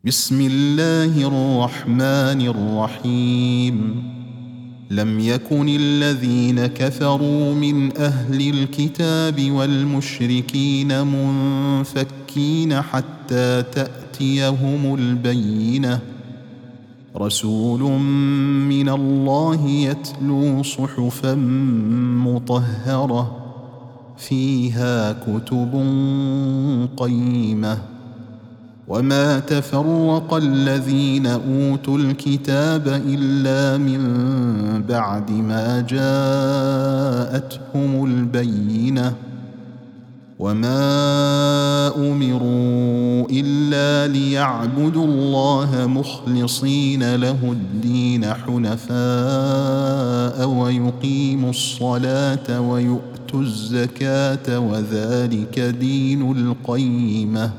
بسم الله الرحمن الرحيم. لم يكن الذين كفروا من أهل الكتاب والمشركين منفكين حتى تأتيهم البينة، رسول من الله يتلو صحفا مطهرة فيها كتب قيمة. وما تفرق الذين أوتوا الكتاب إلا من بعد ما جاءتهم البينة، وما أمروا إلا ليعبدوا الله مخلصين له الدين حنفاء ويقيموا الصلاة ويؤتوا الزكاة وذلك دين القيمة.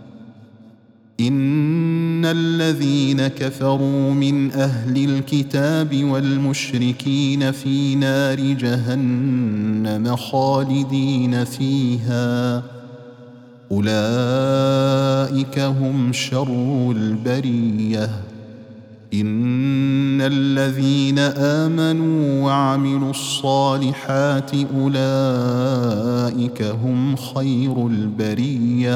إن الذين كفروا من أهل الكتاب والمشركين في نار جهنم خالدين فيها، أولئك هم شر البرية. إن الذين آمنوا وعملوا الصالحات أولئك هم خير البرية،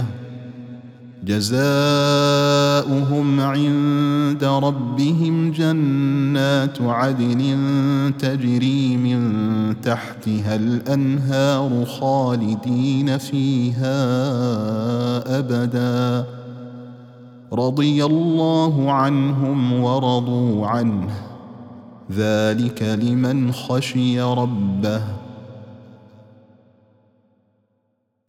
جزاؤهم عند ربهم جنات عدن تجري من تحتها الأنهار خالدين فيها أبدا، رضي الله عنهم ورضوا عنه، ذلك لمن خشي ربه.